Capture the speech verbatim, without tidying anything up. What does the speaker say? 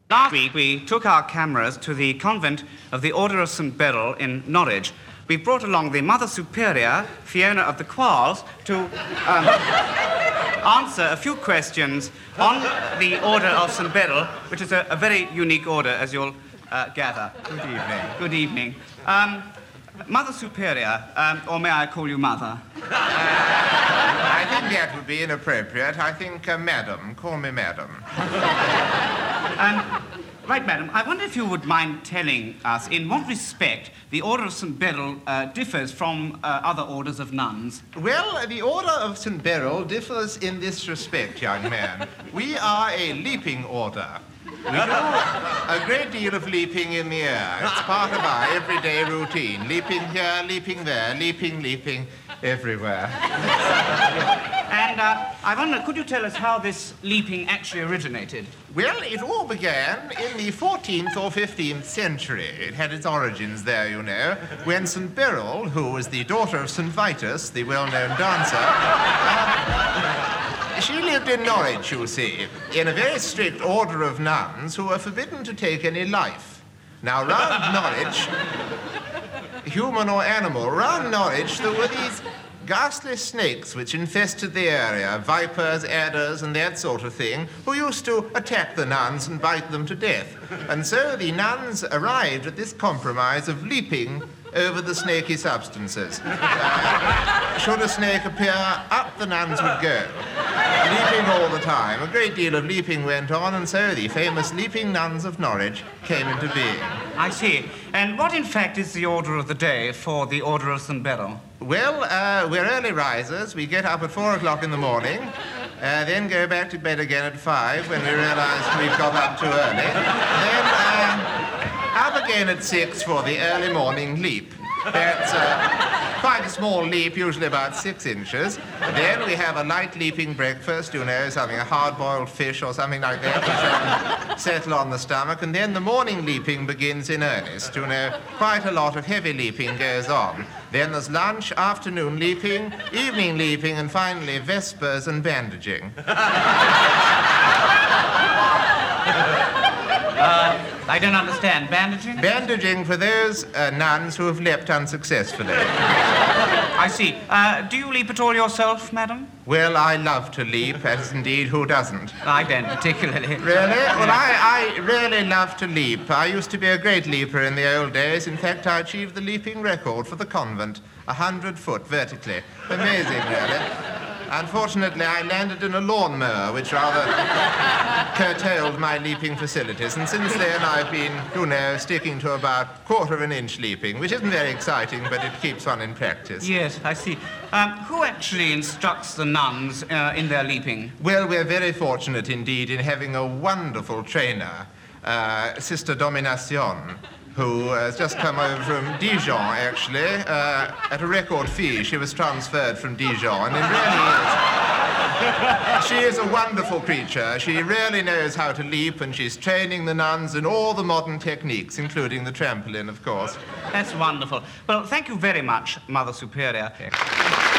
Last week, we took our cameras to the convent of the Order of Saint Beryl in Norwich. We brought along the Mother Superior, Fiona of the Quarles, to um, answer a few questions on the Order of Saint Beryl, which is a, a very unique order, as you'll uh, gather. Good evening. Good evening. Um, Mother Superior, um, or may I call you Mother? Uh, I think that would be inappropriate. I think, uh, Madam. Call me Madam. Um, right, Madam, I wonder if you would mind telling us in what respect the Order of Saint Beryl uh, differs from uh, other orders of nuns. Well, the Order of Saint Beryl differs in this respect, young man. We are a leaping order. We do a great deal of leaping in the air. It's part of our everyday routine. Leaping here, leaping there, leaping, leaping, everywhere. And uh, I wonder, could you tell us how this leaping actually originated? Well, it all began in the fourteenth or fifteenth century. It had its origins there, you know, when Saint Beryl, who was the daughter of Saint Vitus, the well-known dancer, uh, she lived in Norwich, you see, in a very strict order of nuns who were forbidden to take any life. Now, round Norwich, human or animal, round Norwich there were these ghastly snakes which infested the area, vipers, adders, and that sort of thing, who used to attack the nuns and bite them to death. And so the nuns arrived at this compromise of leaping over the snaky substances. Uh, should a snake appear, up the nuns would go, leaping all the time. A great deal of leaping went on, and so the famous leaping nuns of Norwich came into being. I see. And what, in fact, is the order of the day for the Order of Saint Beryl? Well, uh, we're early risers. We get up at four o'clock in the morning, uh, then go back to bed again at five when we realize we've got up too early. Then uh, up again at six for the early morning leap. That's uh, quite a small leap, usually about six inches. Then we have a light leaping breakfast, you know, something, a hard-boiled fish or something like that, to settle on the stomach. And then the morning leaping begins in earnest, you know. Quite a lot of heavy leaping goes on. Then there's lunch, afternoon leaping, evening leaping, and finally vespers and bandaging. Uh, I don't understand. Bandaging? Bandaging for those uh, nuns who have leapt unsuccessfully. I see. Uh, do you leap at all yourself, madam? Well, I love to leap, as indeed who doesn't? I don't particularly. Really? Well, I, I really love to leap. I used to be a great leaper in the old days. In fact, I achieved the leaping record for the convent, a hundred foot vertically. Amazing, really. Unfortunately, I landed in a lawnmower, which rather curtailed my leaping facilities. And since then, I've been, you know, sticking to about quarter of an inch leaping, which isn't very exciting, but it keeps one in practice. Yes, I see. Um, who actually instructs the nuns uh, in their leaping? Well, we're very fortunate indeed in having a wonderful trainer, uh, Sister Domination, who has just come over from Dijon, actually, uh, at a record fee. She was transferred from Dijon, and it really is. She is a wonderful creature. She really knows how to leap, and she's training the nuns in all the modern techniques, including the trampoline, of course. That's wonderful. Well, thank you very much, Mother Superior.